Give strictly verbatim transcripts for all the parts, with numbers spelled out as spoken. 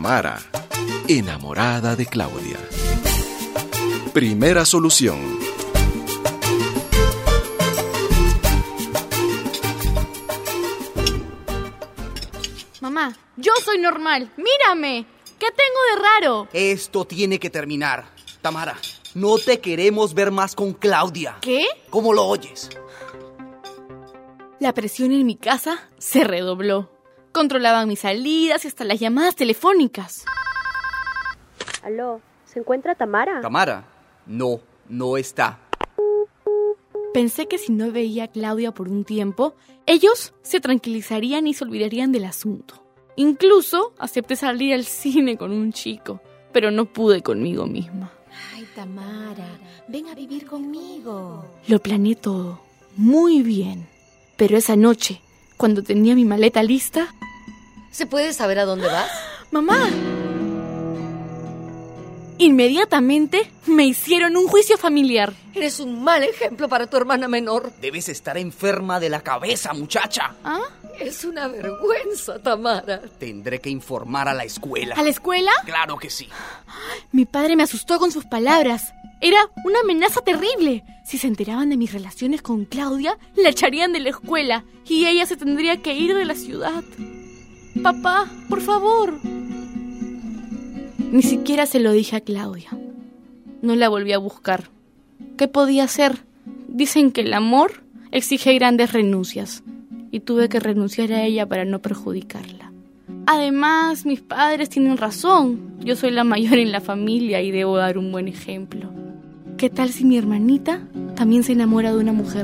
Tamara, enamorada de Claudia. Primera solución. Mamá, yo soy normal. ¡Mírame! ¿Qué tengo de raro? Esto tiene que terminar. Tamara, no te queremos ver más con Claudia. ¿Qué? ¿Cómo lo oyes? La presión en mi casa se redobló. Controlaban mis salidas y hasta las llamadas telefónicas. Aló, ¿se encuentra Tamara? Tamara, no, no está. Pensé que si no veía a Claudia por un tiempo, ellos se tranquilizarían y se olvidarían del asunto. Incluso acepté salir al cine con un chico, pero no pude conmigo misma. Ay, Tamara, ven a vivir conmigo. Lo planeé todo, muy bien. Pero esa noche, cuando tenía mi maleta lista... ¿Se puede saber a dónde vas? ¡Mamá! Inmediatamente me hicieron un juicio familiar. Eres un mal ejemplo para tu hermana menor. Debes estar enferma de la cabeza, muchacha. ¿Ah? Es una vergüenza, Tamara. Tendré que informar a la escuela. ¿A la escuela? Claro que sí. Mi padre me asustó con sus palabras. Era una amenaza terrible. Si se enteraban de mis relaciones con Claudia, la echarían de la escuela y ella se tendría que ir de la ciudad. Papá, por favor. Ni siquiera se lo dije a Claudia. No la volví a buscar. ¿Qué podía hacer? Dicen que el amor exige grandes renuncias y tuve que renunciar a ella para no perjudicarla. Además, mis padres tienen razón. Yo soy la mayor en la familia y debo dar un buen ejemplo. ¿Qué tal si mi hermanita también se enamora de una mujer?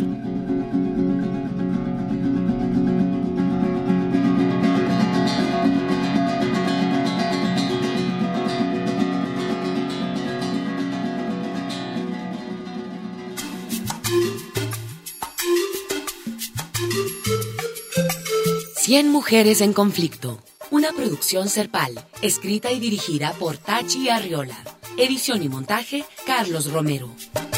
Cien mujeres en conflicto. Una producción Serpal, escrita y dirigida por Tachi Arriola. Edición y montaje, Carlos Romero.